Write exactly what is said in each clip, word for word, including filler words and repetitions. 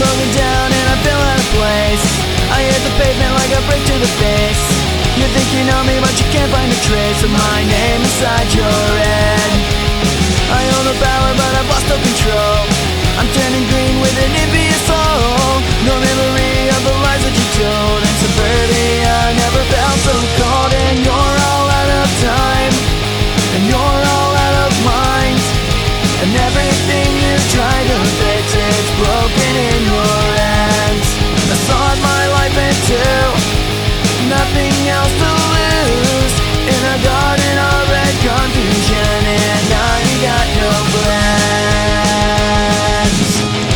broken down and I feel out of place. I hit the pavement like a brick to the face. You think you know me but you can't find a trace of my name inside your head. I own the power but I've lost all control. I'm turning green with an envious soul. No memory of the lies that you told. In suburbia I never felt so cold. And you're all out of time, and you're all out of mind. And everything you try to fix, it's broken in your hands. I sawed my life in two, nothing else to lose. In a garden of red confusion, and now you got no plans.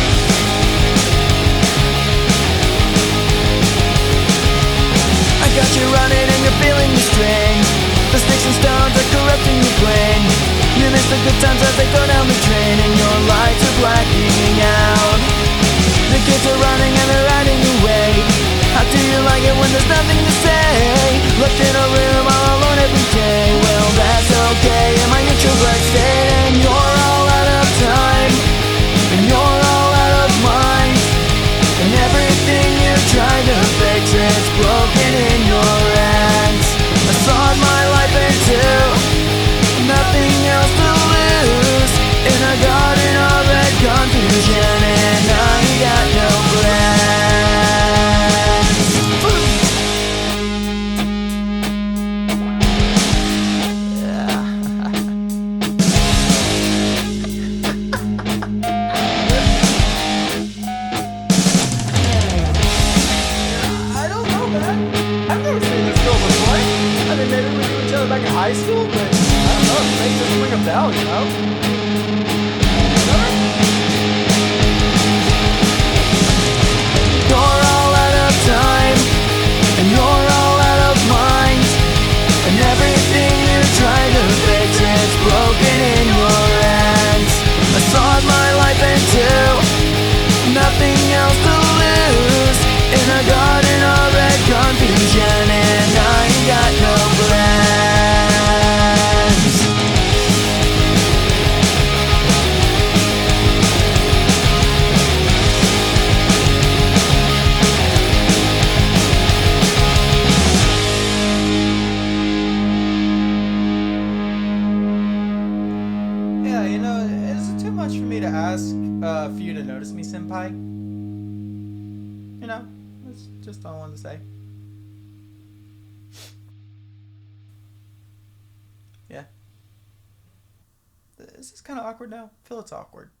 I got you running and you're feeling the strain. The sticks and stones are corrupting your brain. You miss the good times as they go down the drain, and your lights are blacking out. The kids are running and they're riding away. How do you like it when there's nothing to say? Locked in a room all alone every day. Well, that's okay in my introvert state. And you're all out of time, and you're all out of mind. And everything you try to fix, it's broken in your hands. I sawed my life in two, nothing else to lose. In a garden of red confusion, and now you got no plans. I don't know, man. I've never seen this girl before. I mean, maybe we knew each other back in high school, but I don't know. It makes it ring a bell, you know? You're all out of time, and you're all out of mind. And everything you try to fix, it's broken in your hands. I sawed my life in two, nothing else to lose. In a garden of red confusion, and now you got no plans. Yeah, you know, is it too much for me to ask uh, for you to notice me, senpai? You know, that's just all I wanted to say. Yeah. Is this kind of awkward now? I feel it's awkward.